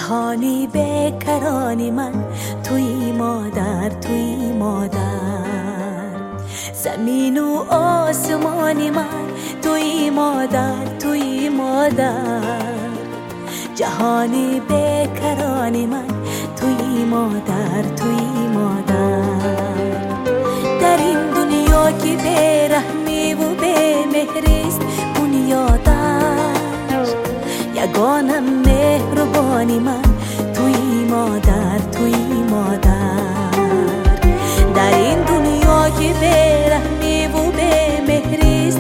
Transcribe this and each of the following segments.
جهانی بیکرانی من، توی مادر، توی مادر. زمین و آسمانی من، توی مادر، توی مادر. جهانی بیکرانی من، توی مادر، توی مادر. در این دنیا که بیرحمی و بیمهریست بنیادش، یگانه مهربانی من، توی مادر، توی مادر. در این دنیا که بیرحمی و بیمهریست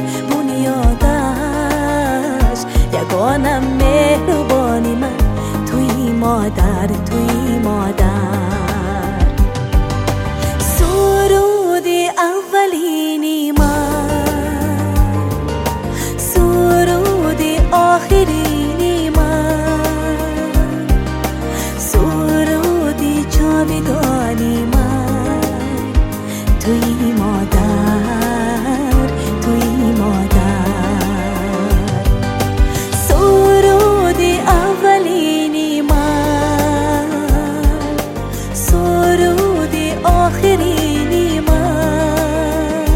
بنیادش، یگانه مهربانی من، توی مادر، توی مادر. سرود اولینی من، سرود آخرینی من، سرود جاودانی من، توی مادر، توی مادر. سرود اولینی من، سرود آخرینی من،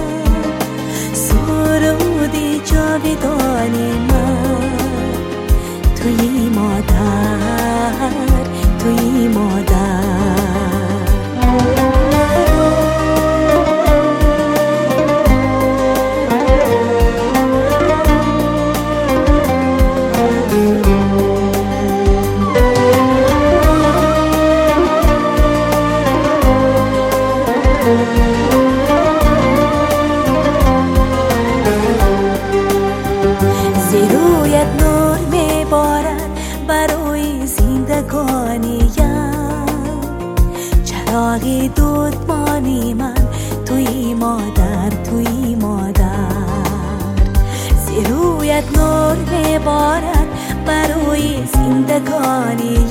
سرود جاودانی من، توی مادر، توی مادر. زیرویت نور میبارد برای زندگانیم، چراغ دودمانی من، توی مادر، توی مادر. زیرویت نور میبارد برای زندگانیم،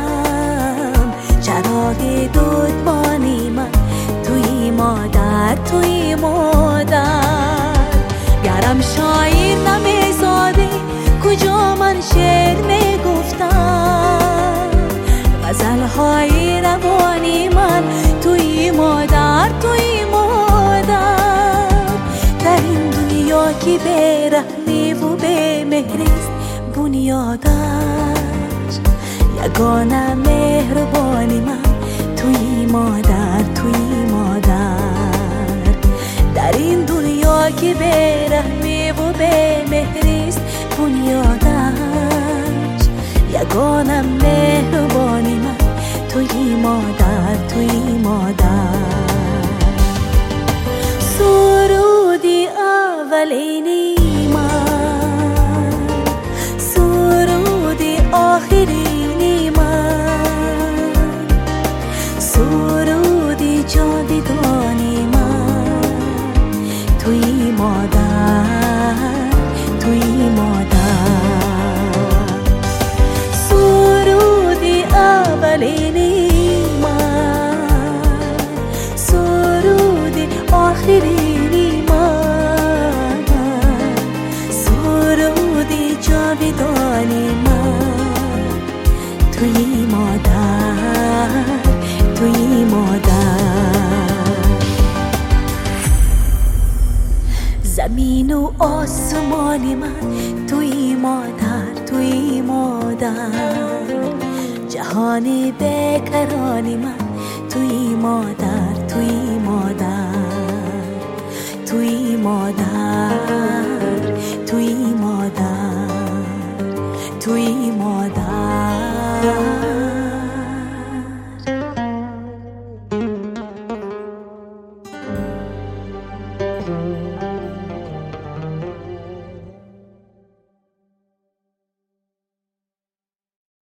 چراغ دودمانی من، توی مادر، توی مادر. گرم شاعر نمیزاده کجا من شعر میگفتم، غزلهای روانی من، توی مادر، توی مادر. در این دنیا که بیرحمی و بیمهریست بنیادش، یگانه مهربانی من، توی مادر، توی مادر. در این دنیا که بیرحمی و بیمهریست بنیادش، یگانه مهربانی من، توی مادر، توی مادر. سرودی اولینی من، سرودی آخرینی من، سرودی جاودانی من، توی مادر، توی مادر. سرودی اولینی من، سرودی آخرینی من، سرودی جاودانی من، توی مادر، توی مادر. زمین و آسمانی من، توی مادر، توی مادر. جهانی بیکرانی من، توی مادر، توی مادر، توی مادر.